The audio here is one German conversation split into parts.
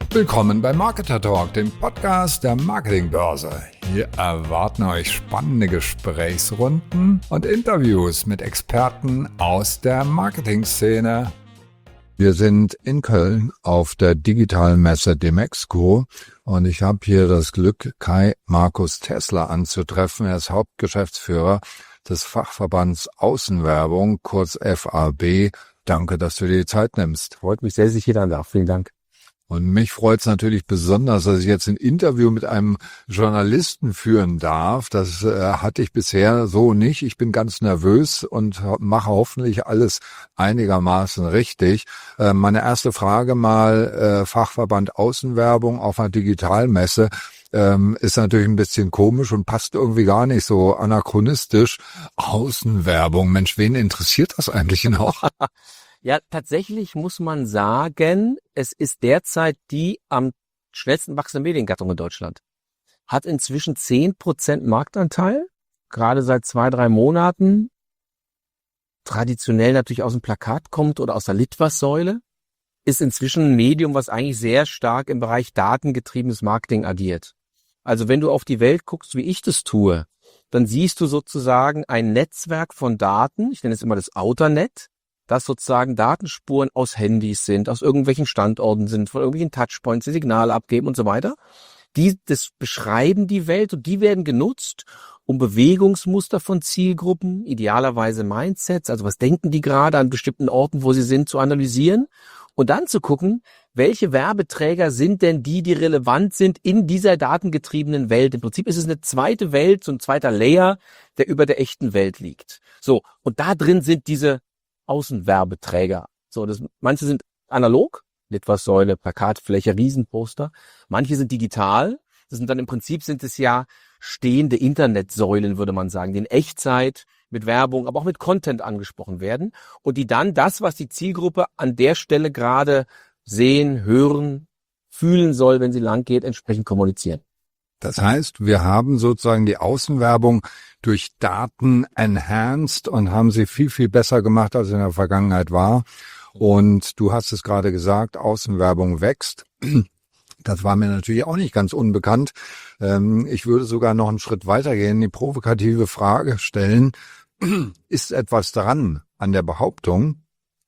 Willkommen bei Marketer Talk, dem Podcast der Marketingbörse. Hier erwarten euch spannende Gesprächsrunden und Interviews mit Experten aus der Marketingszene. Wir sind in Köln auf der digitalen Messe Demexco und ich habe hier das Glück, Kai Markus Tessler anzutreffen. Er ist Hauptgeschäftsführer des Fachverbands Außenwerbung, kurz FAB. Danke, dass du dir die Zeit nimmst. Freut mich sehr, dass ich hier sein darf. Vielen Dank. Und mich freut es natürlich besonders, dass ich jetzt ein Interview mit einem Journalisten führen darf. Das hatte ich bisher so nicht. Ich bin ganz nervös und mache hoffentlich alles einigermaßen richtig. Meine erste Frage mal, Fachverband Außenwerbung auf einer Digitalmesse, ist natürlich ein bisschen komisch und passt irgendwie gar nicht so anachronistisch. Außenwerbung, Mensch, wen interessiert das eigentlich noch? Ja, tatsächlich muss man sagen, es ist derzeit die am schnellsten wachsende Mediengattung in Deutschland. Hat inzwischen 10% Marktanteil, gerade seit 2-3 Monaten. Traditionell natürlich aus dem Plakat kommt oder aus der Litfaßsäule. Ist inzwischen ein Medium, was eigentlich sehr stark im Bereich datengetriebenes Marketing agiert. Also wenn du auf die Welt guckst, wie ich das tue, dann siehst du sozusagen ein Netzwerk von Daten, ich nenne es immer das Outernet, dass sozusagen Datenspuren aus Handys sind, aus irgendwelchen Standorten sind, von irgendwelchen Touchpoints, die Signale abgeben und so weiter. Das beschreiben die Welt und die werden genutzt, um Bewegungsmuster von Zielgruppen, idealerweise Mindsets, also was denken die gerade an bestimmten Orten, wo sie sind, zu analysieren und dann zu gucken, welche Werbeträger sind denn die relevant sind in dieser datengetriebenen Welt. Im Prinzip ist es eine zweite Welt, so ein zweiter Layer, der über der echten Welt liegt. So, und da drin sind diese Außenwerbeträger. So, manche sind analog, Litfaßsäule, Plakatfläche, Riesenposter. Manche sind digital. Das sind dann im Prinzip sind es ja stehende Internetsäulen, würde man sagen, die in Echtzeit mit Werbung, aber auch mit Content angesprochen werden und die dann das, was die Zielgruppe an der Stelle gerade sehen, hören, fühlen soll, wenn sie lang geht, entsprechend kommunizieren. Das heißt, wir haben sozusagen die Außenwerbung durch Daten enhanced und haben sie viel, viel besser gemacht, als in der Vergangenheit war. Und du hast es gerade gesagt, Außenwerbung wächst. Das war mir natürlich auch nicht ganz unbekannt. Ich würde sogar noch einen Schritt weitergehen, die provokative Frage stellen, ist etwas dran an der Behauptung,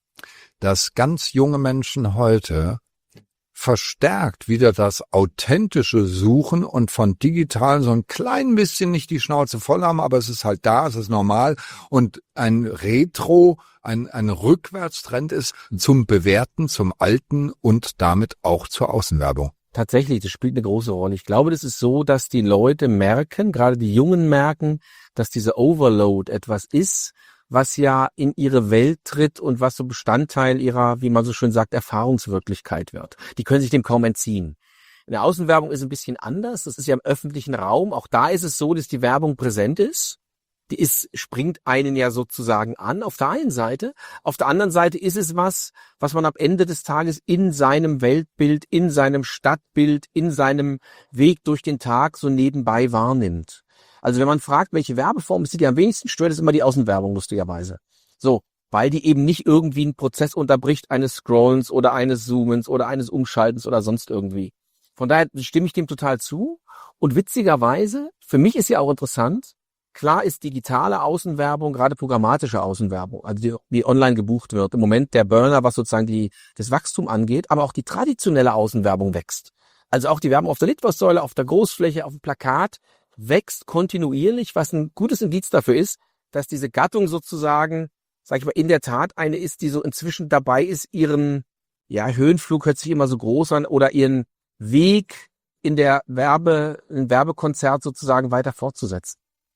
dass ganz junge Menschen heute verstärkt wieder das authentische Suchen und von digital so ein klein bisschen nicht die Schnauze voll haben, aber es ist halt da, es ist normal und ein Retro, ein Rückwärtstrend ist zum Bewerten, zum Alten und damit auch zur Außenwerbung. Tatsächlich, das spielt eine große Rolle. Ich glaube, das ist so, dass die Leute merken, gerade die Jungen merken, dass dieser Overload etwas ist, was ja in ihre Welt tritt und was so Bestandteil ihrer, wie man so schön sagt, Erfahrungswirklichkeit wird. Die können sich dem kaum entziehen. In der Außenwerbung ist es ein bisschen anders. Das ist ja im öffentlichen Raum. Auch da ist es so, dass die Werbung präsent ist. Springt einen ja sozusagen an, auf der einen Seite. Auf der anderen Seite ist es was man am Ende des Tages in seinem Weltbild, in seinem Stadtbild, in seinem Weg durch den Tag so nebenbei wahrnimmt. Also wenn man fragt, welche Werbeform ist die am wenigsten stört, ist immer die Außenwerbung, lustigerweise. So, weil die eben nicht irgendwie einen Prozess unterbricht eines Scrollens oder eines Zoomens oder eines Umschaltens oder sonst irgendwie. Von daher stimme ich dem total zu. Und witzigerweise, für mich ist ja auch interessant, klar ist digitale Außenwerbung, gerade programmatische Außenwerbung, also die online gebucht wird, im Moment der Burner, was sozusagen das Wachstum angeht, aber auch die traditionelle Außenwerbung wächst. Also auch die Werbung auf der Litfaßsäule, auf der Großfläche, auf dem Plakat, wächst kontinuierlich, was ein gutes Indiz dafür ist, dass diese Gattung sozusagen, sag ich mal, in der Tat eine ist, die so inzwischen dabei ist, ihren, ja, Höhenflug hört sich immer so groß an, oder ihren Weg im Werbekonzert sozusagen weiter fortzusetzen.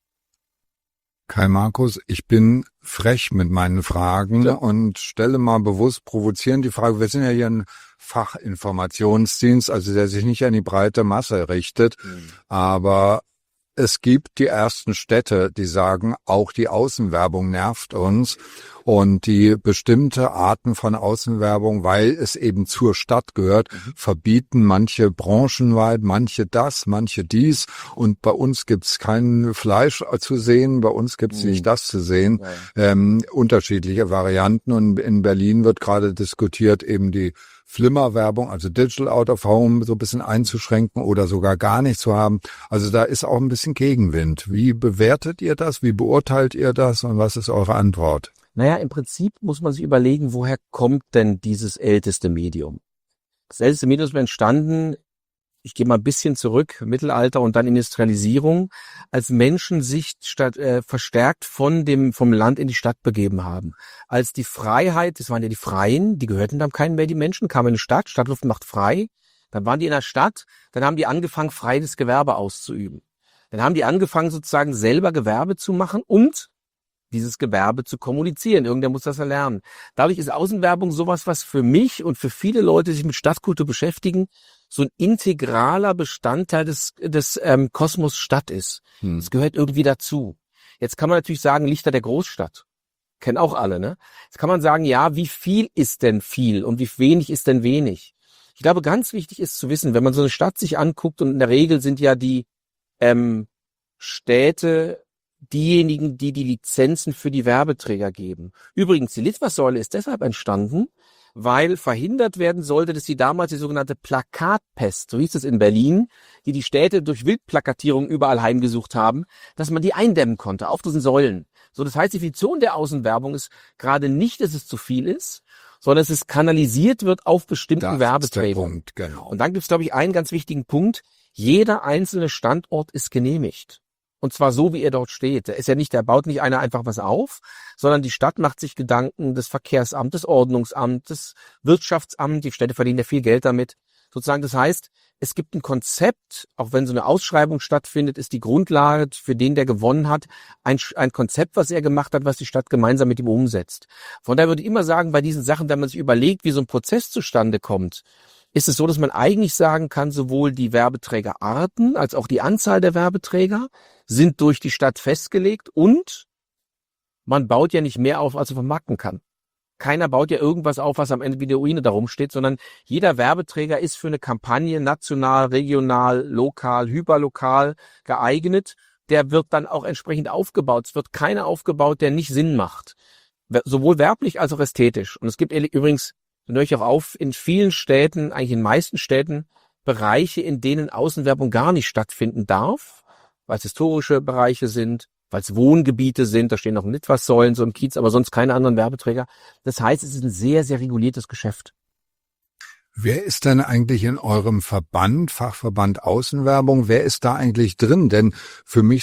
Kai Markus, ich bin frech mit meinen Fragen und stelle mal bewusst provozierend die Frage, wir sind ja hier ein Fachinformationsdienst, also der sich nicht an die breite Masse richtet, aber es gibt die ersten Städte, die sagen, auch die Außenwerbung nervt uns. und die bestimmte Arten von Außenwerbung, weil es eben zur Stadt gehört, verbieten manche branchenweit, manche das, manche dies. Und bei uns gibt's kein Fleisch zu sehen, bei uns gibt's nicht das zu sehen. Unterschiedliche Varianten. Und in Berlin wird gerade diskutiert, eben die Flimmerwerbung, also Digital Out of Home, so ein bisschen einzuschränken oder sogar gar nicht zu haben. Also da ist auch ein bisschen Gegenwind. Wie bewertet ihr das? Wie beurteilt ihr das? Und was ist eure Antwort? Naja, im Prinzip muss man sich überlegen, woher kommt denn dieses älteste Medium? Das älteste Medium ist entstanden, ich gehe mal ein bisschen zurück, Mittelalter und dann Industrialisierung, als Menschen sich verstärkt vom Land in die Stadt begeben haben. Als die Freiheit, das waren ja die Freien, die gehörten dann keinem mehr, die Menschen, kamen in die Stadt, Stadtluft macht frei, dann waren die in der Stadt, dann haben die angefangen, freies Gewerbe auszuüben. Dann haben die angefangen, sozusagen selber Gewerbe zu machen und dieses Gewerbe zu kommunizieren. Irgendwer muss das erlernen. Dadurch ist Außenwerbung sowas, was für mich und für viele Leute, die sich mit Stadtkultur beschäftigen, so ein integraler Bestandteil des Kosmos Stadt ist. Es gehört irgendwie dazu. Jetzt kann man natürlich sagen, Lichter der Großstadt. Kennen auch alle, ne? Jetzt kann man sagen, ja, wie viel ist denn viel und wie wenig ist denn wenig? Ich glaube, ganz wichtig ist zu wissen, wenn man so eine Stadt sich anguckt, und in der Regel sind ja die Städte diejenigen, die die Lizenzen für die Werbeträger geben. Übrigens, die Litfaßsäule ist deshalb entstanden, weil verhindert werden sollte, dass die damals die sogenannte Plakatpest, so hieß es in Berlin, die Städte durch Wildplakatierung überall heimgesucht haben, dass man die eindämmen konnte auf diesen Säulen. So, das heißt, die Definition der Außenwerbung ist gerade nicht, dass es zu viel ist, sondern dass es kanalisiert wird auf bestimmten Werbeträgern. Genau. Und dann gibt es, glaube ich, einen ganz wichtigen Punkt. Jeder einzelne Standort ist genehmigt. Und zwar so, wie er dort steht. Da baut nicht einer einfach was auf, sondern die Stadt macht sich Gedanken, das Verkehrsamt, das Ordnungsamt, das Wirtschaftsamt, die Städte verdienen ja viel Geld damit. Sozusagen, das heißt, es gibt ein Konzept, auch wenn so eine Ausschreibung stattfindet, ist die Grundlage für den, der gewonnen hat, ein Konzept, was er gemacht hat, was die Stadt gemeinsam mit ihm umsetzt. Von daher würde ich immer sagen, bei diesen Sachen, wenn man sich überlegt, wie so ein Prozess zustande kommt, ist es so, dass man eigentlich sagen kann, sowohl die Werbeträgerarten als auch die Anzahl der Werbeträger sind durch die Stadt festgelegt und man baut ja nicht mehr auf, als man vermarkten kann. Keiner baut ja irgendwas auf, was am Ende wie eine Ruine da rumsteht, sondern jeder Werbeträger ist für eine Kampagne national, regional, lokal, hyperlokal geeignet. Der wird dann auch entsprechend aufgebaut. Es wird keiner aufgebaut, der nicht Sinn macht. Sowohl werblich als auch ästhetisch. Und es gibt übrigens, höre ich auch auf, in vielen Städten, eigentlich in den meisten Städten, Bereiche, in denen Außenwerbung gar nicht stattfinden darf, weil es historische Bereiche sind, weil es Wohngebiete sind, da stehen noch Litfaßsäulen so im Kiez, aber sonst keine anderen Werbeträger. Das heißt, es ist ein sehr, sehr reguliertes Geschäft. Wer ist denn eigentlich in eurem Verband, Fachverband Außenwerbung, wer ist da eigentlich drin? Denn für mich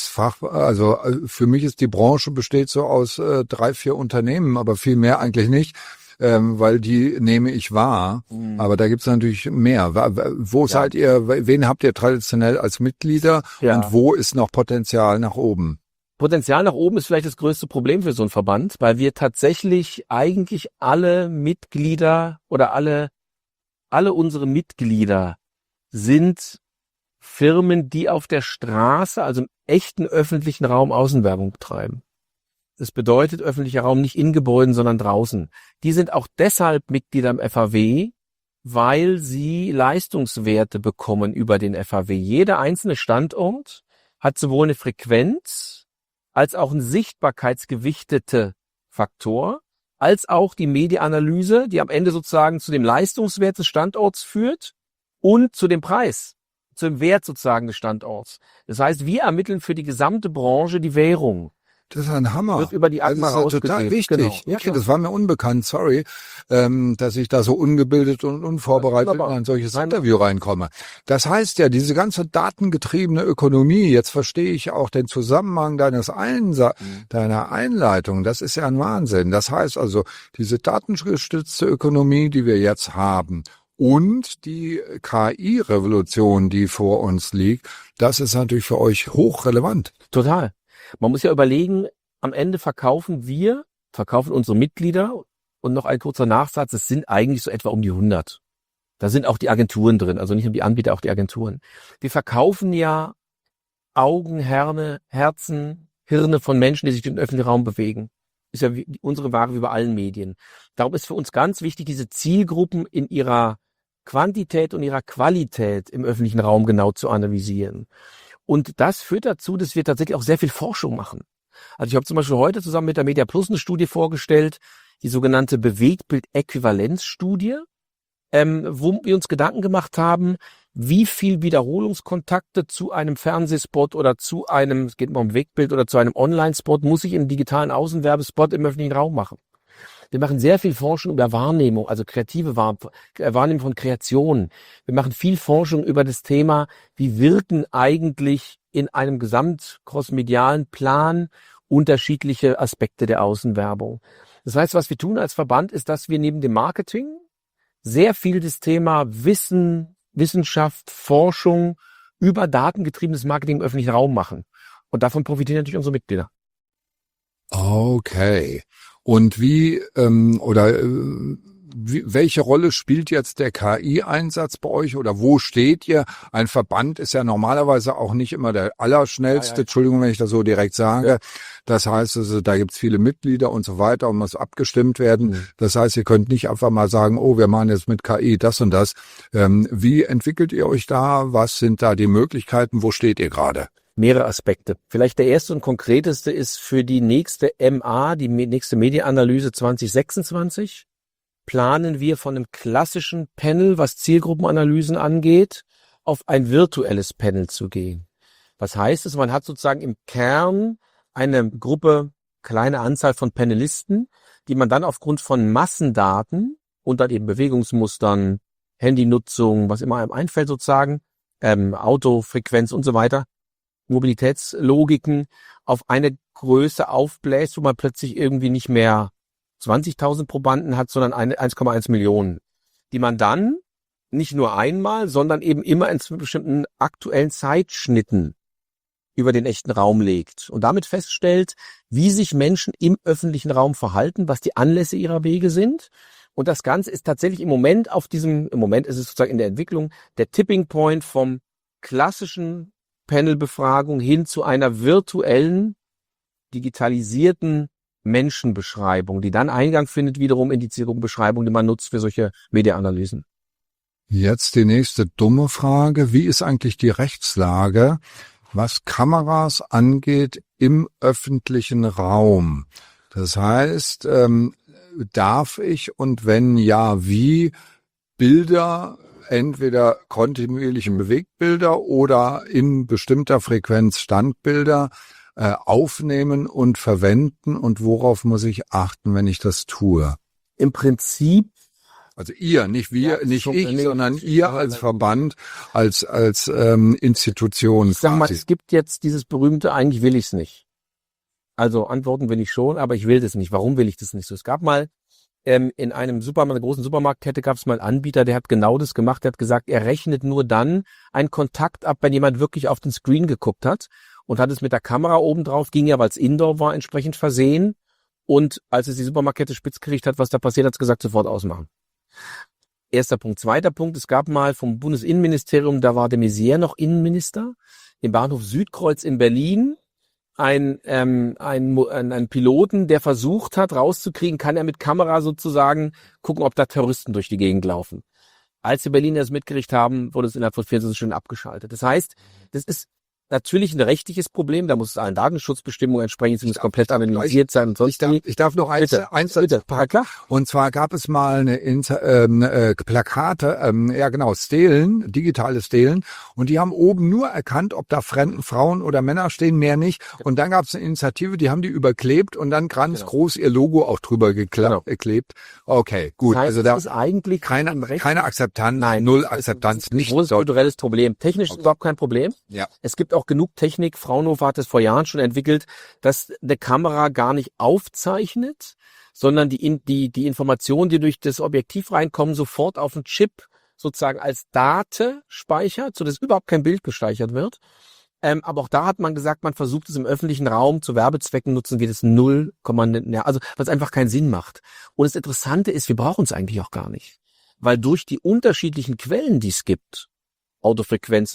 für mich ist die Branche besteht so aus 3, 4 Unternehmen, aber viel mehr eigentlich nicht. Weil die nehme ich wahr, aber da gibt's natürlich mehr. Wo seid ihr, wen habt ihr traditionell als Mitglieder und wo ist noch Potenzial nach oben? Potenzial nach oben ist vielleicht das größte Problem für so einen Verband, weil wir tatsächlich eigentlich alle Mitglieder oder alle unsere Mitglieder sind Firmen, die auf der Straße, also im echten öffentlichen Raum Außenwerbung betreiben. Das bedeutet öffentlicher Raum nicht in Gebäuden, sondern draußen. Die sind auch deshalb Mitglieder im FAW, weil sie Leistungswerte bekommen über den FAW. Jeder einzelne Standort hat sowohl eine Frequenz als auch einen sichtbarkeitsgewichtete Faktor, als auch die Medienanalyse, die am Ende sozusagen zu dem Leistungswert des Standorts führt und zu dem Preis, zu dem Wert sozusagen des Standorts. Das heißt, wir ermitteln für die gesamte Branche die Währung. Das ist ein Hammer. Wird über die Agma das ist total wichtig. Genau. Ja, okay, das war mir unbekannt, sorry, dass ich da so ungebildet und unvorbereitet in ein solches Interview reinkomme. Das heißt ja, diese ganze datengetriebene Ökonomie, jetzt verstehe ich auch den Zusammenhang deiner Einleitung, das ist ja ein Wahnsinn. Das heißt also, diese datengestützte Ökonomie, die wir jetzt haben, und die KI-Revolution, die vor uns liegt, das ist natürlich für euch hochrelevant. Total. Man muss ja überlegen, am Ende verkaufen unsere Mitglieder, und noch ein kurzer Nachsatz, es sind eigentlich so etwa um die 100. Da sind auch die Agenturen drin, also nicht nur die Anbieter, auch die Agenturen. Wir verkaufen ja Augen, Herzen, Hirne von Menschen, die sich im öffentlichen Raum bewegen. ist ja unsere Ware wie bei allen Medien. Darum ist für uns ganz wichtig, diese Zielgruppen in ihrer Quantität und ihrer Qualität im öffentlichen Raum genau zu analysieren. Und das führt dazu, dass wir tatsächlich auch sehr viel Forschung machen. Also ich habe zum Beispiel heute zusammen mit der Media Plus eine Studie vorgestellt, die sogenannte Bewegtbild-Äquivalenzstudie, wo wir uns Gedanken gemacht haben, wie viel Wiederholungskontakte zu einem Fernsehspot oder zu einem, es geht mal um Bewegtbild oder zu einem Online-Spot, muss ich im digitalen Außenwerbespot im öffentlichen Raum machen. Wir machen sehr viel Forschung über Wahrnehmung, also kreative Wahrnehmung von Kreation. Wir machen viel Forschung über das Thema, wie wirken eigentlich in einem gesamtkrossmedialen Plan unterschiedliche Aspekte der Außenwerbung. Das heißt, was wir tun als Verband ist, dass wir neben dem Marketing sehr viel das Thema Wissen, Wissenschaft, Forschung über datengetriebenes Marketing im öffentlichen Raum machen. Und davon profitieren natürlich unsere Mitglieder. Okay. Und welche Rolle spielt jetzt der KI-Einsatz bei euch oder wo steht ihr? Ein Verband ist ja normalerweise auch nicht immer der allerschnellste, Entschuldigung, wenn ich das so direkt sage. Ja. Das heißt, also, da gibt's viele Mitglieder und so weiter und muss abgestimmt werden. Das heißt, ihr könnt nicht einfach mal sagen, oh, wir machen jetzt mit KI das und das. Wie entwickelt ihr euch da? Was sind da die Möglichkeiten? Wo steht ihr gerade? Mehrere Aspekte. Vielleicht der erste und konkreteste ist für die nächste MA, die nächste Medienanalyse 2026, planen wir von einem klassischen Panel, was Zielgruppenanalysen angeht, auf ein virtuelles Panel zu gehen. Was heißt es? Man hat sozusagen im Kern eine Gruppe, kleine Anzahl von Panelisten, die man dann aufgrund von Massendaten und dann eben Bewegungsmustern, Handynutzung, was immer einem einfällt sozusagen, Autofrequenz und so weiter, Mobilitätslogiken auf eine Größe aufbläst, wo man plötzlich irgendwie nicht mehr 20.000 Probanden hat, sondern 1,1 Millionen, die man dann nicht nur einmal, sondern eben immer in bestimmten aktuellen Zeitschnitten über den echten Raum legt und damit feststellt, wie sich Menschen im öffentlichen Raum verhalten, was die Anlässe ihrer Wege sind. Und das Ganze ist tatsächlich im Moment ist es sozusagen in der Entwicklung der Tipping Point vom klassischen Panelbefragung hin zu einer virtuellen, digitalisierten Menschenbeschreibung, die dann Eingang findet wiederum in die Zielgruppenbeschreibung, die man nutzt für solche Mediaanalysen. Jetzt die nächste dumme Frage. Wie ist eigentlich die Rechtslage, was Kameras angeht im öffentlichen Raum? Das heißt, darf ich und wenn ja, wie Bilder, entweder kontinuierliche Bewegtbilder oder in bestimmter Frequenz Standbilder aufnehmen und verwenden und worauf muss ich achten, wenn ich das tue? Im Prinzip, also ihr, nicht wir, ja, nicht ich, sondern ihr als Verband, als Institution. Ich sag mal, es gibt jetzt dieses berühmte, eigentlich will ich es nicht. Also antworten will ich schon, aber ich will das nicht. Warum will ich das nicht so? Es gab mal in einem Supermarkt, einer großen Supermarktkette gab es mal einen Anbieter, der hat genau das gemacht. Der hat gesagt, er rechnet nur dann einen Kontakt ab, wenn jemand wirklich auf den Screen geguckt hat und hat es mit der Kamera oben drauf, ging ja, weil es Indoor war, entsprechend versehen. Und als es die Supermarktkette spitz gekriegt hat, was da passiert, hat es gesagt, sofort ausmachen. Erster Punkt. Zweiter Punkt, es gab mal vom Bundesinnenministerium, da war de Maizière noch Innenminister, im Bahnhof Südkreuz in Berlin, ein Piloten, der versucht hat, rauszukriegen, kann er mit Kamera sozusagen gucken, ob da Terroristen durch die Gegend laufen. Als die Berliner es mitgekriegt haben, wurde es innerhalb von 24 Stunden abgeschaltet. Das heißt, das ist natürlich ein rechtliches Problem, da muss es allen Datenschutzbestimmungen entsprechen, es muss komplett analysiert sein und sonst. Ich darf noch eins klar. Und zwar gab es mal eine Plakate, Stelen, digitale Stelen, und die haben oben nur erkannt, ob da Frauen oder Männer stehen, mehr nicht. Und dann gab es eine Initiative, die haben die überklebt und dann ganz groß ihr Logo auch drüber geklebt. Okay, gut. Das heißt, also da ist eigentlich keine Akzeptanz, nein, null Akzeptanz, nicht. Großes kulturelles Problem. Technisch ist überhaupt kein Problem. Ja. Es gibt auch genug Technik, Fraunhofer hat es vor Jahren schon entwickelt, dass eine Kamera gar nicht aufzeichnet, sondern die Informationen, die durch das Objektiv reinkommen, sofort auf den Chip sozusagen als Date speichert, sodass überhaupt kein Bild gespeichert wird. Aber auch da hat man gesagt, man versucht es im öffentlichen Raum zu Werbezwecken nutzen, geht es 0, also was einfach keinen Sinn macht. Und das Interessante ist, wir brauchen es eigentlich auch gar nicht. Weil durch die unterschiedlichen Quellen, die es gibt, Autofrequenzen,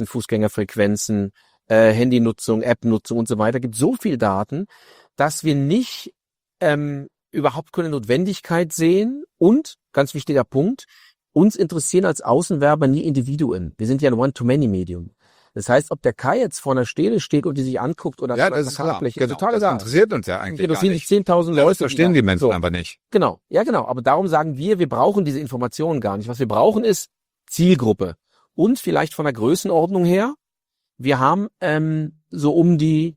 Fußgängerfrequenzen, Handynutzung, Appnutzung und so weiter, gibt so viel Daten, dass wir nicht überhaupt keine Notwendigkeit sehen und, ganz wichtiger Punkt, uns interessieren als Außenwerber nie Individuen. Wir sind ja ein One-to-Many-Medium. Das heißt, ob der Kai jetzt vor einer Stele steht und die sich anguckt oder ja, das ist klar. Genau, total das egal. interessiert uns ja eigentlich interessieren gar nicht. sich 10.000 Leute. Das verstehen die Menschen aber nicht. Genau, ja genau. Aber darum sagen wir brauchen diese Informationen gar nicht. Was wir brauchen ist Zielgruppe. Und vielleicht von der Größenordnung her, wir haben so um die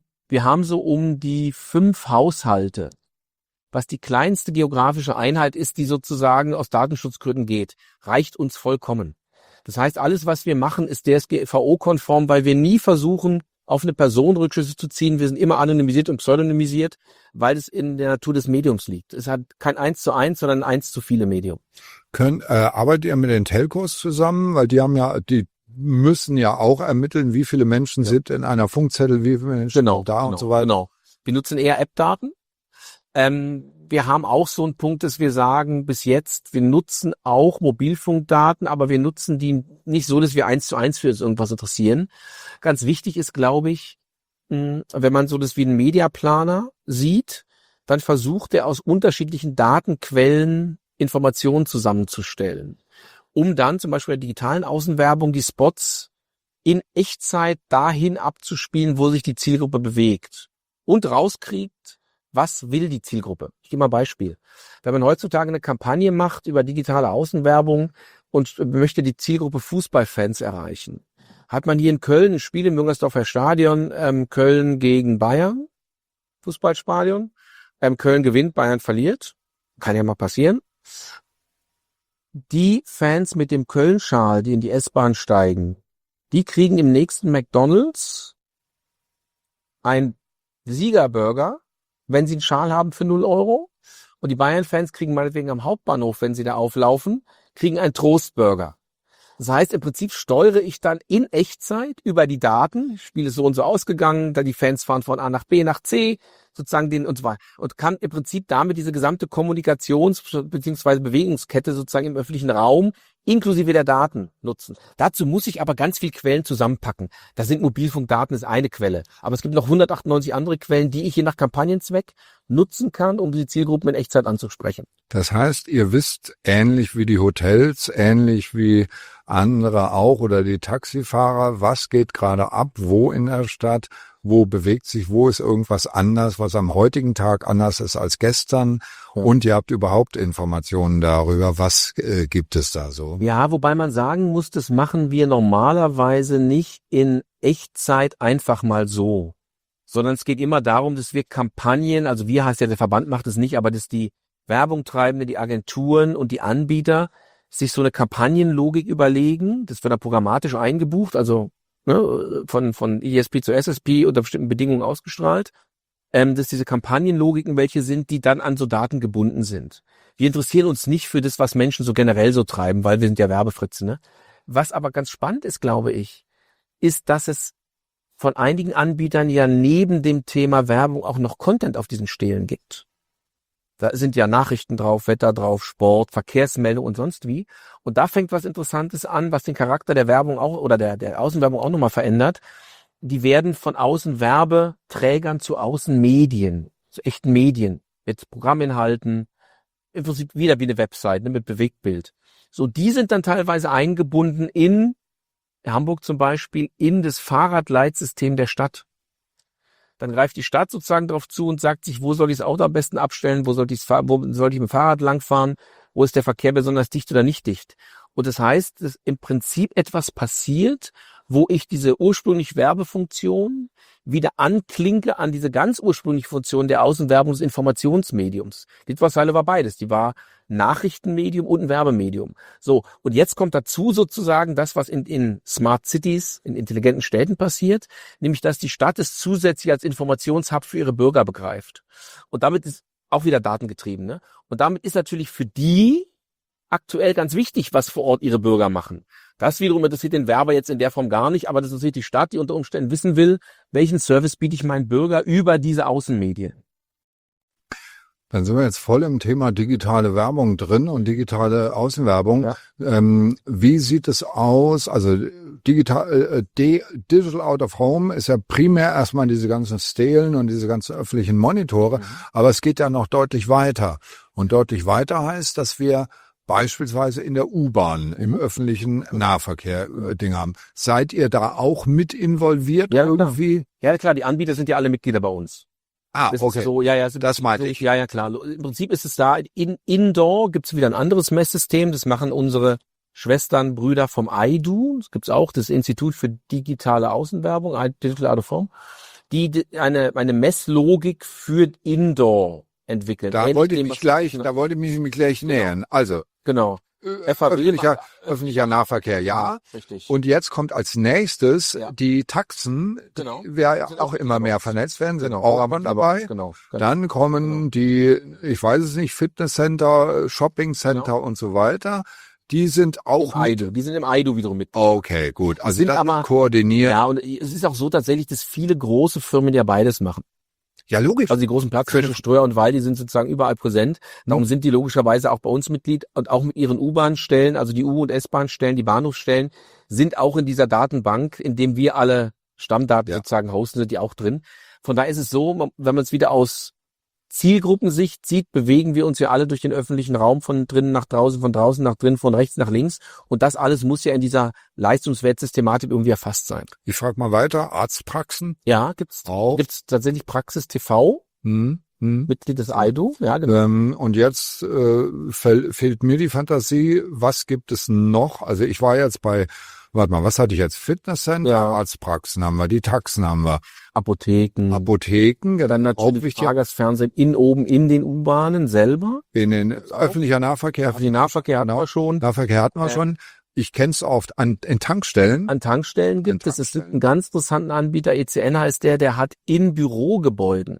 5 Haushalte, was die kleinste geografische Einheit ist, die sozusagen aus Datenschutzgründen geht, reicht uns vollkommen. Das heißt, alles, was wir machen, ist DSGVO-konform, weil wir nie versuchen, auf eine Person Rückschlüsse zu ziehen. Wir sind immer anonymisiert und pseudonymisiert, weil es in der Natur des Mediums liegt. Es hat kein 1:1, sondern ein 1:viele Medium. Arbeitet ihr mit den Telcos zusammen? Weil die müssen ja auch ermitteln, wie viele Menschen sind in einer Funkzettel, wie viele Menschen sind da und so weiter. Genau. Wir nutzen eher App-Daten. Wir haben auch so einen Punkt, dass wir sagen, bis jetzt, wir nutzen auch Mobilfunkdaten, aber wir nutzen die nicht so, dass wir 1:1 für irgendwas interessieren. Ganz wichtig ist, glaube ich, wenn man so das wie einen Mediaplaner sieht, dann versucht er aus unterschiedlichen Datenquellen Informationen zusammenzustellen, um dann zum Beispiel in der digitalen Außenwerbung die Spots in Echtzeit dahin abzuspielen, wo sich die Zielgruppe bewegt und rauskriegt, was will die Zielgruppe? Ich gebe mal ein Beispiel. Wenn man heutzutage eine Kampagne macht über digitale Außenwerbung und möchte die Zielgruppe Fußballfans erreichen, hat man hier in Köln ein Spiel im Müngersdorfer Stadion, Köln gegen Bayern, Fußballstadion. Köln gewinnt, Bayern verliert. Kann ja mal passieren. Die Fans mit dem Köln-Schal, die in die S-Bahn steigen, die kriegen im nächsten McDonald's ein Siegerburger, wenn sie einen Schal haben für 0 €. Und die Bayern-Fans kriegen meinetwegen am Hauptbahnhof, wenn sie da auflaufen, kriegen einen Trostburger. Das heißt, im Prinzip steuere ich dann in Echtzeit über die Daten, Spiel ist so und so ausgegangen, da die Fans fahren von A nach B nach C, sozusagen den und so weiter. Und kann im Prinzip damit diese gesamte Kommunikations- bzw. Bewegungskette sozusagen im öffentlichen Raum inklusive der Daten nutzen. Dazu muss ich aber ganz viel Quellen zusammenpacken. Da sind Mobilfunkdaten ist eine Quelle. Aber es gibt noch 198 andere Quellen, die ich je nach Kampagnenzweck nutzen kann, um die Zielgruppen in Echtzeit anzusprechen. Das heißt, ihr wisst, ähnlich wie die Hotels, ähnlich wie andere auch oder die Taxifahrer, was geht gerade ab, wo in der Stadt, wo bewegt sich, wo ist irgendwas anders, was am heutigen Tag anders ist als gestern. Ja. Und ihr habt überhaupt Informationen darüber, was gibt es da so? Ja, wobei man sagen muss, das machen wir normalerweise nicht in Echtzeit einfach mal so, sondern es geht immer darum, dass wir Kampagnen, also wir heißt ja, der Verband macht es nicht, aber dass die Werbung treibende, die Agenturen und die Anbieter sich so eine Kampagnenlogik überlegen, das wird dann programmatisch eingebucht, also von ESP zu SSP unter bestimmten Bedingungen ausgestrahlt, dass diese Kampagnenlogiken welche sind, die dann an so Daten gebunden sind. Wir interessieren uns nicht für das, was Menschen so generell so treiben, weil wir sind ja Werbefritzen, ne? Was aber ganz spannend ist, glaube ich, ist, dass es von einigen Anbietern ja neben dem Thema Werbung auch noch Content auf diesen Stelen gibt. Da sind ja Nachrichten drauf, Wetter drauf, Sport, Verkehrsmeldung und sonst wie. Und da fängt was Interessantes an, was den Charakter der Werbung auch oder der Außenwerbung auch nochmal verändert. Die werden von Außenwerbeträgern zu Außenmedien, zu echten Medien, mit Programminhalten, im Prinzip wieder wie eine Website, ne, mit Bewegtbild. So, die sind dann teilweise eingebunden in Hamburg zum Beispiel, in das Fahrradleitsystem der Stadt. Dann greift die Stadt sozusagen darauf zu und sagt sich, wo soll ich das Auto am besten abstellen, wo soll ich mit dem Fahrrad langfahren, wo ist der Verkehr besonders dicht oder nicht dicht. Und das heißt, dass im Prinzip etwas passiert, wo ich diese ursprüngliche Werbefunktion wieder anklinke an diese ganz ursprüngliche Funktion der Außenwerbung des Informationsmediums. Litfaßsäule war beides. Die war Nachrichtenmedium und ein Werbemedium. So, und jetzt kommt dazu sozusagen das, was in Smart Cities, in intelligenten Städten passiert, nämlich dass die Stadt es zusätzlich als Informationshub für ihre Bürger begreift. Und damit ist auch wieder datengetrieben, ne? Und damit ist natürlich für die aktuell ganz wichtig, was vor Ort ihre Bürger machen. Das wiederum interessiert den Werber jetzt in der Form gar nicht, aber das interessiert die Stadt, die unter Umständen wissen will, welchen Service biete ich meinen Bürger über diese Außenmedien. Dann sind wir jetzt voll im Thema digitale Werbung drin und digitale Außenwerbung. Ja. Wie sieht es aus? Also Digital Out of Home ist ja primär erstmal diese ganzen Stelen und diese ganzen öffentlichen Monitore, aber es geht ja noch deutlich weiter. Und deutlich weiter heißt, dass wir beispielsweise in der U-Bahn, im öffentlichen Nahverkehr Dinge haben. Seid ihr da auch mit involviert irgendwie? Ja, klar, die Anbieter sind ja alle Mitglieder bei uns. Das Okay. ist so, ja, Das meinte ich. Ja, klar. Im Prinzip ist es da, Indoor gibt's wieder ein anderes Messsystem, das machen unsere Schwestern, Brüder vom IDU, das gibt's auch, das Institut für digitale Außenwerbung, Digital Out of Home, die eine Messlogik für Indoor entwickeln. Da wollte ich mich gleich nähern. Also, genau. öffentlicher Nahverkehr, ja. Richtig. Und jetzt kommt als nächstes die Taxen, Genau. die wir auch immer mehr vernetzt werden, sind auch dabei. Genau. Dann kommen die, ich weiß es nicht, Fitnesscenter, Shoppingcenter und so weiter. Die sind auch Die sind im IDU wiederum mit. Okay, gut. Also sind das aber koordiniert. Ja, und es ist auch so tatsächlich, dass viele große Firmen ja beides machen. Ja, logisch. Also die großen Platzhirsche, Ströer und Weil, die sind sozusagen überall präsent. Darum sind die logischerweise auch bei uns Mitglied und auch mit ihren U-Bahn-Stellen, also die U- und S-Bahn-Stellen, die Bahnhofsstellen, sind auch in dieser Datenbank, in dem wir alle Stammdaten sozusagen hosten, sind die auch drin. Von daher ist es so, wenn man es wieder aus Zielgruppensicht sieht, bewegen wir uns ja alle durch den öffentlichen Raum von drinnen nach draußen, von draußen nach drinnen, von rechts nach links. Und das alles muss ja in dieser Leistungswertsystematik irgendwie erfasst sein. Ich frage mal weiter, Arztpraxen? Ja, gibt's tatsächlich Praxis TV, Mitglied des IDU. Ja, genau. Und jetzt fehlt mir die Fantasie, was gibt es noch? Also ich war jetzt bei, was hatte ich jetzt? Fitnesscenter, Arztpraxen haben wir, die Taxen haben wir. Apotheken, dann natürlich Tagesfernsehen oben in den U-Bahnen selber. In den öffentlicher Nahverkehr. Den Nahverkehr hatten wir schon. Nahverkehr hatten wir schon. Ich kenne es oft in Tankstellen. An Tankstellen gibt es. Es gibt einen ganz interessanten Anbieter, ECN heißt der hat in Bürogebäuden,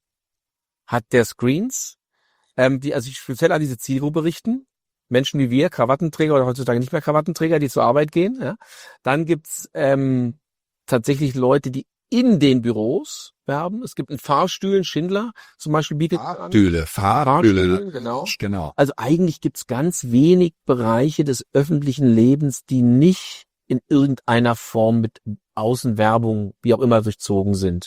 hat der Screens, die also speziell an diese Zielgruppe richten. Menschen wie wir, Krawattenträger oder heutzutage nicht mehr Krawattenträger, die zur Arbeit gehen. Ja. Dann gibt's tatsächlich Leute, die in den Büros werben. Es gibt in Fahrstühlen, Schindler zum Beispiel bietet Fahrstühle, genau. Also eigentlich gibt's ganz wenig Bereiche des öffentlichen Lebens, die nicht in irgendeiner Form mit Außenwerbung, wie auch immer, durchzogen sind.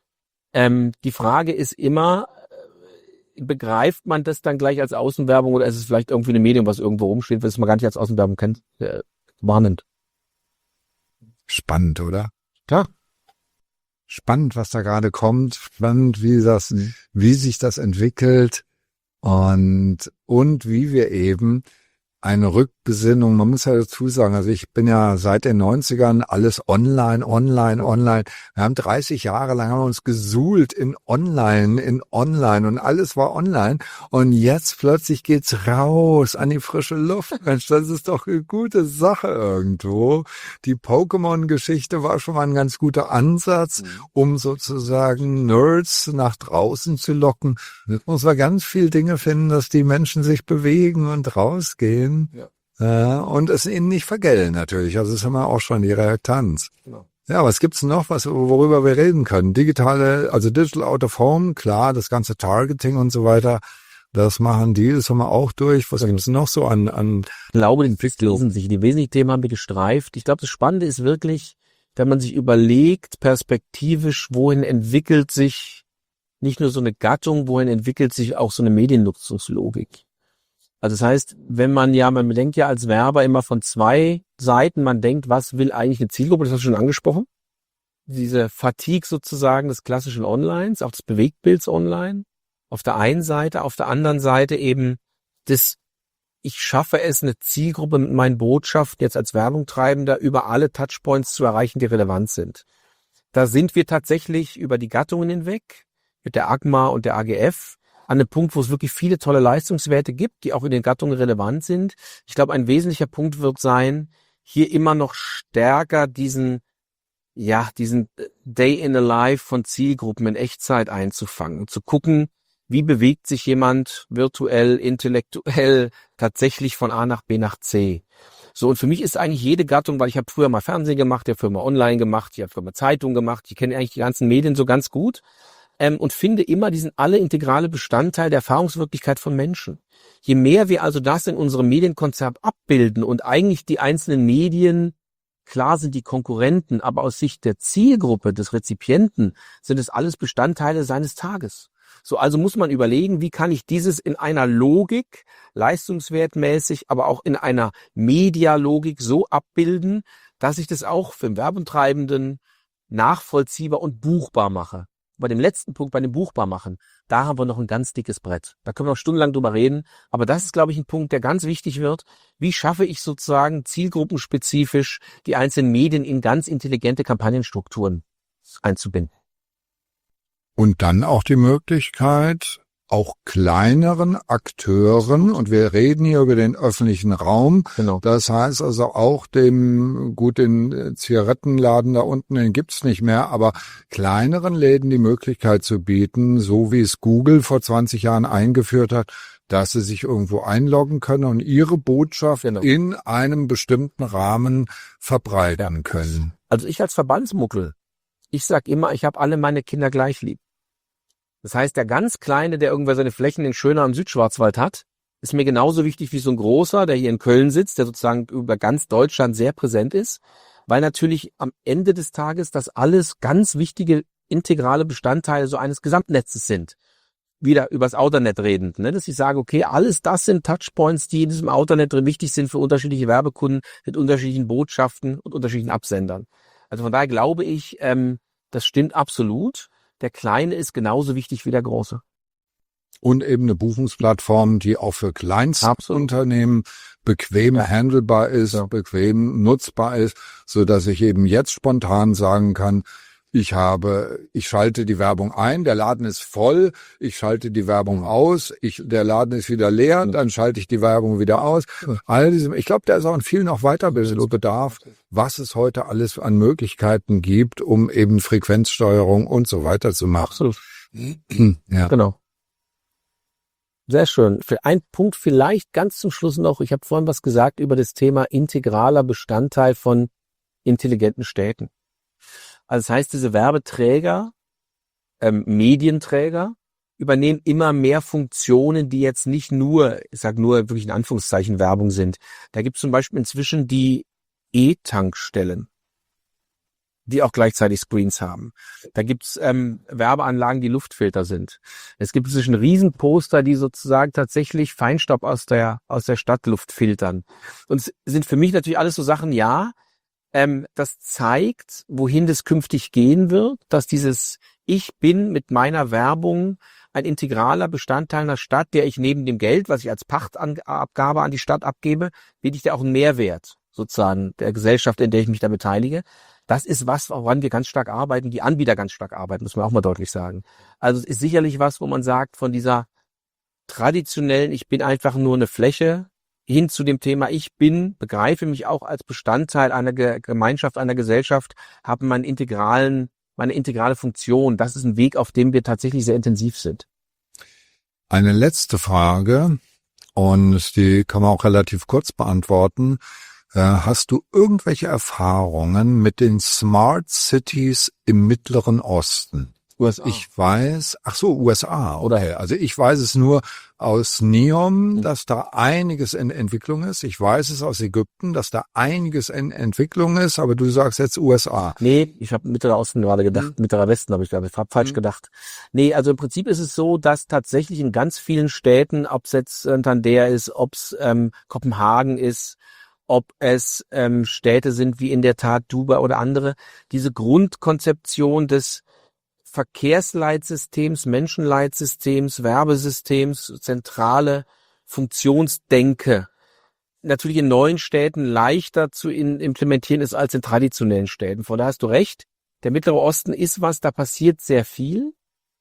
Die Frage ist immer, begreift man das dann gleich als Außenwerbung oder ist es vielleicht irgendwie ein Medium, was irgendwo rumsteht, was man gar nicht als Außenwerbung kennt? Warnend. Spannend, oder? Ja. Spannend, was da gerade kommt. Spannend, wie sich das entwickelt und wie wir eben eine Rückbesinnung, man muss ja dazu sagen, also ich bin ja seit den 90ern alles online. Wir haben 30 Jahre lang haben wir uns gesuhlt in online und alles war online und jetzt plötzlich geht's raus an die frische Luft. Mensch, das ist doch eine gute Sache irgendwo. Die Pokémon-Geschichte war schon mal ein ganz guter Ansatz, um sozusagen Nerds nach draußen zu locken. Jetzt muss man ganz viel Dinge finden, dass die Menschen sich bewegen und rausgehen. Und es ihnen nicht vergällen natürlich. Also das haben wir auch schon die Reaktanz. Genau. Ja, was gibt's noch, worüber wir reden können? Digital Out of Home, klar, das ganze Targeting und so weiter, das machen die, das haben wir auch durch. Was gibt's noch so an Ich glaube, die wesentlichen Themen haben wir gestreift. Ich glaube, das Spannende ist wirklich, wenn man sich überlegt, perspektivisch, wohin entwickelt sich nicht nur so eine Gattung, wohin entwickelt sich auch so eine Mediennutzungslogik. Also das heißt, man denkt ja als Werber immer von zwei Seiten, man denkt, was will eigentlich eine Zielgruppe, das hast du schon angesprochen. Diese Fatigue sozusagen des klassischen Onlines, auch des Bewegtbilds online, auf der einen Seite, auf der anderen Seite eben ich schaffe es, eine Zielgruppe mit meinen Botschaften jetzt als Werbungtreibender über alle Touchpoints zu erreichen, die relevant sind. Da sind wir tatsächlich über die Gattungen hinweg, mit der AGMA und der AGF, an einem Punkt, wo es wirklich viele tolle Leistungswerte gibt, die auch in den Gattungen relevant sind. Ich glaube, ein wesentlicher Punkt wird sein, hier immer noch stärker diesen Day in the Life von Zielgruppen in Echtzeit einzufangen, zu gucken, wie bewegt sich jemand virtuell, intellektuell tatsächlich von A nach B nach C. So, und für mich ist eigentlich jede Gattung, weil ich habe früher mal Fernsehen gemacht, ich habe früher mal online gemacht, ich habe früher mal Zeitung gemacht, ich kenne eigentlich die ganzen Medien so ganz gut. und finde immer, die sind alle integrale Bestandteil der Erfahrungswirklichkeit von Menschen. Je mehr wir also das in unserem Medienkonzept abbilden und eigentlich die einzelnen Medien, klar sind die Konkurrenten, aber aus Sicht der Zielgruppe, des Rezipienten, sind es alles Bestandteile seines Tages. So, also muss man überlegen, wie kann ich dieses in einer Logik, leistungswertmäßig, aber auch in einer Medialogik so abbilden, dass ich das auch für den Werbetreibenden nachvollziehbar und buchbar mache. Bei dem letzten Punkt, bei dem buchbar machen, da haben wir noch ein ganz dickes Brett. Da können wir noch stundenlang drüber reden. Aber das ist, glaube ich, ein Punkt, der ganz wichtig wird. Wie schaffe ich sozusagen zielgruppenspezifisch die einzelnen Medien in ganz intelligente Kampagnenstrukturen einzubinden? Und dann auch die Möglichkeit, auch kleineren Akteuren, und wir reden hier über den öffentlichen Raum, Genau. Das heißt also auch den Zigarettenladen da unten, den gibt's nicht mehr, aber kleineren Läden die Möglichkeit zu bieten, so wie es Google vor 20 Jahren eingeführt hat, dass sie sich irgendwo einloggen können und ihre Botschaft in einem bestimmten Rahmen verbreitern können. Also ich als Verbandsmuckel, ich sag immer, ich habe alle meine Kinder gleich lieb. Das heißt, der ganz Kleine, der irgendwer seine Flächen in Schöner am Südschwarzwald hat, ist mir genauso wichtig wie so ein Großer, der hier in Köln sitzt, der sozusagen über ganz Deutschland sehr präsent ist, weil natürlich am Ende des Tages das alles ganz wichtige integrale Bestandteile so eines Gesamtnetzes sind. Wieder übers Outernet redend, ne? Dass ich sage, okay, alles das sind Touchpoints, die in diesem Outernet drin wichtig sind für unterschiedliche Werbekunden mit unterschiedlichen Botschaften und unterschiedlichen Absendern. Also von daher glaube ich, das stimmt absolut. Der Kleine ist genauso wichtig wie der Große. Und eben eine Buchungsplattform, die auch für Kleinstunternehmen bequem handelbar ist, bequem nutzbar ist, so dass ich eben jetzt spontan sagen kann, ich schalte die Werbung ein, der Laden ist voll, ich schalte die Werbung aus, der Laden ist wieder leer, dann schalte ich die Werbung wieder aus. Ich glaube, da ist auch in vielen noch Weiterbildungsbedarf, was es heute alles an Möglichkeiten gibt, um eben Frequenzsteuerung und so weiter zu machen. Absolut. Ja. Genau. Sehr schön. Für einen Punkt vielleicht ganz zum Schluss noch, ich habe vorhin was gesagt über das Thema integraler Bestandteil von intelligenten Städten. Also das heißt, diese Werbeträger, Medienträger, übernehmen immer mehr Funktionen, die jetzt nicht nur, ich sage nur wirklich in Anführungszeichen Werbung sind. Da gibt es zum Beispiel inzwischen die E-Tankstellen, die auch gleichzeitig Screens haben. Da gibt's Werbeanlagen, die Luftfilter sind. Es gibt inzwischen Riesenposter, die sozusagen tatsächlich Feinstaub aus der Stadtluft filtern. Und es sind für mich natürlich alles so Sachen, das zeigt, wohin das künftig gehen wird, dass dieses Ich bin mit meiner Werbung ein integraler Bestandteil einer Stadt, der ich neben dem Geld, was ich als Pachtabgabe an die Stadt abgebe, biete ich da auch einen Mehrwert sozusagen der Gesellschaft, in der ich mich da beteilige. Das ist was, woran wir ganz stark arbeiten, die Anbieter ganz stark arbeiten, muss man auch mal deutlich sagen. Also es ist sicherlich was, wo man sagt, von dieser traditionellen, ich bin einfach nur eine Fläche, hin zu dem Thema, ich begreife mich auch als Bestandteil einer Gemeinschaft, einer Gesellschaft, habe meine integrale Funktion. Das ist ein Weg, auf dem wir tatsächlich sehr intensiv sind. Eine letzte Frage, und die kann man auch relativ kurz beantworten. Hast du irgendwelche Erfahrungen mit den Smart Cities im Mittleren Osten? USA. Ich weiß, USA, oder? Also ich weiß es nur aus NEOM, dass da einiges in Entwicklung ist. Ich weiß es aus Ägypten, dass da einiges in Entwicklung ist, aber du sagst jetzt USA. Nee, ich habe Mittlerer Osten gerade gedacht, Mittlerer Westen habe ich falsch gedacht. Nee, also im Prinzip ist es so, dass tatsächlich in ganz vielen Städten, ob es jetzt Santander ist, ob es Kopenhagen ist, ob es Städte sind wie in der Tat Dubai oder andere, diese Grundkonzeption des Verkehrsleitsystems, Menschenleitsystems, Werbesystems, zentrale Funktionsdenke natürlich in neuen Städten leichter zu implementieren ist als in traditionellen Städten. Von daher hast du recht. Der Mittlere Osten ist was, da passiert sehr viel.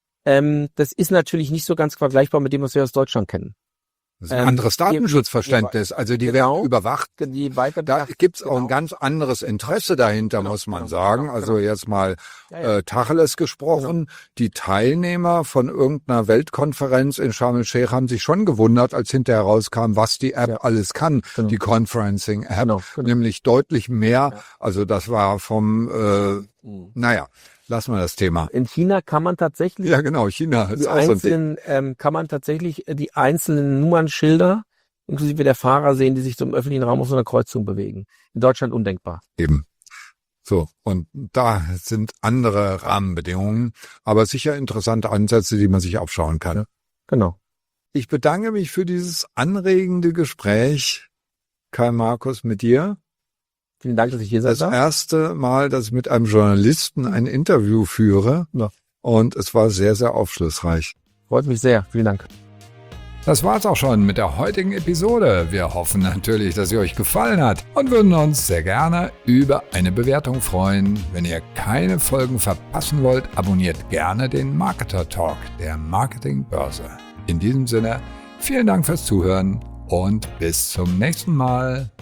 Das ist natürlich nicht so ganz vergleichbar mit dem, was wir aus Deutschland kennen. Das ist ein anderes Datenschutzverständnis. Also die werden überwacht. Da gibt's auch ein ganz anderes Interesse dahinter, muss man sagen. Also jetzt mal Tacheles gesprochen. Die Teilnehmer von irgendeiner Weltkonferenz in Sharm el-Sheikh haben sich schon gewundert, als hinterher rauskam, was die App alles kann. Die Conferencing-App. Nämlich deutlich mehr. Also das war vom, lassen wir das Thema. In China kann man tatsächlich, Ja, genau, China ist die auch so ein Ding. kann man tatsächlich die einzelnen Nummernschilder inklusive der Fahrer sehen, die sich zum öffentlichen Raum auf so einer Kreuzung bewegen. In Deutschland undenkbar. Eben. So, und da sind andere Rahmenbedingungen, aber sicher interessante Ansätze, die man sich aufschauen kann. Ja. Genau. Ich bedanke mich für dieses anregende Gespräch, Karl Markus, mit dir. Vielen Dank, dass ich hier sein Das darf. erste Mal, dass ich mit einem Journalisten ein Interview führe. Ja. Und es war sehr, sehr aufschlussreich. Freut mich sehr. Vielen Dank. Das war's auch schon mit der heutigen Episode. Wir hoffen natürlich, dass sie euch gefallen hat und würden uns sehr gerne über eine Bewertung freuen. Wenn ihr keine Folgen verpassen wollt, abonniert gerne den Marketer Talk der Marketingbörse. In diesem Sinne, vielen Dank fürs Zuhören und bis zum nächsten Mal.